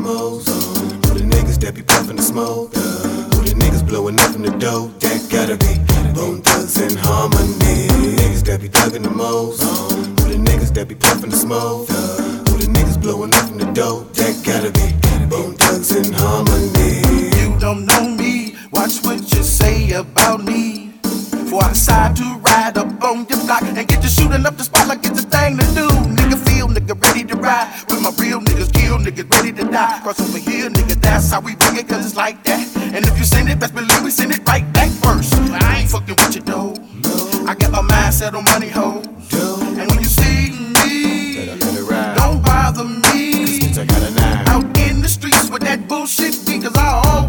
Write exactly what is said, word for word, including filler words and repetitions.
moles? Who the niggas that be puffin' the smoke? Who the niggas blowing up in the dough? That gotta be Bone Thugs and Harmony. Niggas that be thuggin' the moles? Who the niggas that be puffin' the smoke? Who the niggas blowing up in the dough? That gotta be Bone Thugs and Harmony. You don't know me, watch what you say about me. Before I decide to ride up on your block and get to shooting up the spot like it's a thing to do. Nigga feel, nigga ready to ride. With my real niggas kill, niggas ready to die. Cross over here, nigga, that's how we bring it, cause it's like that. And if you send it, best believe we send it right back first. I ain't fucking with you, though. I got my mind set on money, ho.